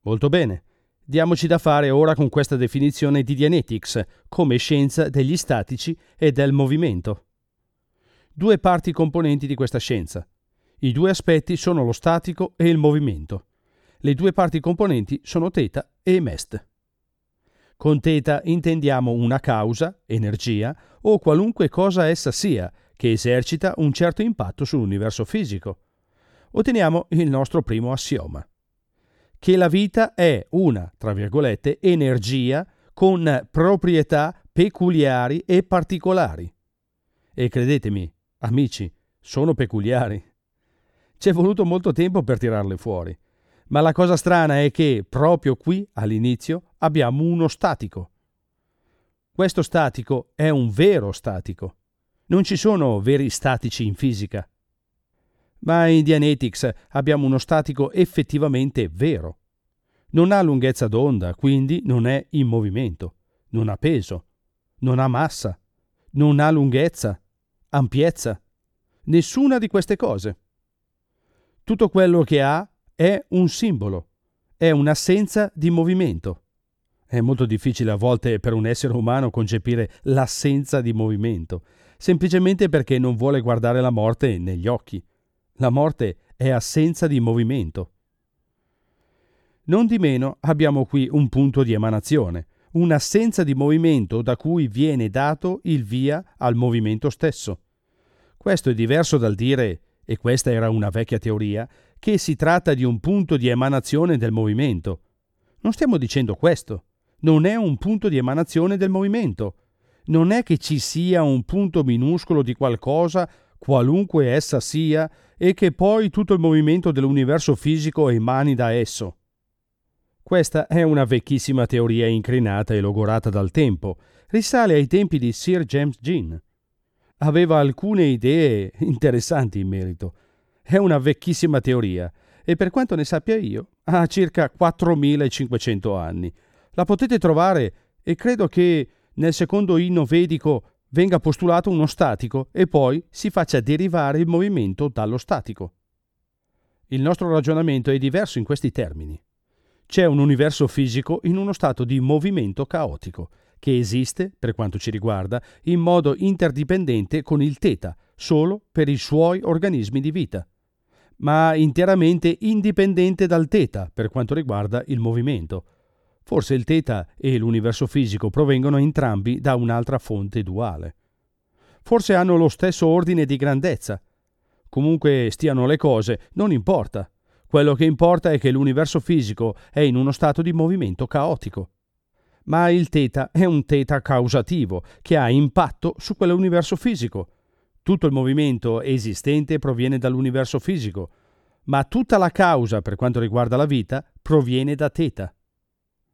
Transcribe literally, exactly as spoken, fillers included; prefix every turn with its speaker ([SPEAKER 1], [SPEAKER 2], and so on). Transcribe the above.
[SPEAKER 1] Molto bene. Diamoci da fare ora con questa definizione di Dianetics come scienza degli statici e del movimento. Due parti componenti di questa scienza. I due aspetti sono lo statico e il movimento. Le due parti componenti sono θ e mest. Con θ intendiamo una causa, energia, o qualunque cosa essa sia, che esercita un certo impatto sull'universo fisico. Otteniamo il nostro primo assioma. Che la vita è una, tra virgolette, energia con proprietà peculiari e particolari. E credetemi, amici, sono peculiari. C'è voluto molto tempo per tirarle fuori, ma la cosa strana è che proprio qui, all'inizio, abbiamo uno statico. Questo statico è un vero statico. Non ci sono veri statici in fisica. Ma in Dianetics abbiamo uno statico effettivamente vero. Non ha lunghezza d'onda, quindi non è in movimento, non ha peso, non ha massa, non ha lunghezza, ampiezza, nessuna di queste cose. Tutto quello che ha è un simbolo, è un'assenza di movimento. È molto difficile a volte per un essere umano concepire l'assenza di movimento, semplicemente perché non vuole guardare la morte negli occhi. La morte è assenza di movimento. Non di meno abbiamo qui un punto di emanazione, un'assenza di movimento da cui viene dato il via al movimento stesso. Questo è diverso dal dire, e questa era una vecchia teoria, che si tratta di un punto di emanazione del movimento. Non stiamo dicendo questo. Non è un punto di emanazione del movimento. Non è che ci sia un punto minuscolo di qualcosa, qualunque essa sia, e che poi tutto il movimento dell'universo fisico emani da esso. Questa è una vecchissima teoria incrinata e logorata dal tempo. Risale ai tempi di Sir James Jean. Aveva alcune idee interessanti in merito. È una vecchissima teoria e per quanto ne sappia io ha circa quattromilacinquecento anni. La potete trovare e credo che nel secondo inno vedico venga postulato uno statico e poi si faccia derivare il movimento dallo statico. Il nostro ragionamento è diverso in questi termini. C'è un universo fisico in uno stato di movimento caotico, che esiste, per quanto ci riguarda, in modo interdipendente con il θ, solo per i suoi organismi di vita, ma interamente indipendente dal θ per quanto riguarda il movimento. Forse il θ e l'universo fisico provengono entrambi da un'altra fonte duale. Forse hanno lo stesso ordine di grandezza. Comunque stiano le cose, non importa. Quello che importa è che l'universo fisico è in uno stato di movimento caotico. Ma il θ è un θ causativo che ha impatto su quell'universo fisico. Tutto il movimento esistente proviene dall'universo fisico, ma tutta la causa per quanto riguarda la vita proviene da θ.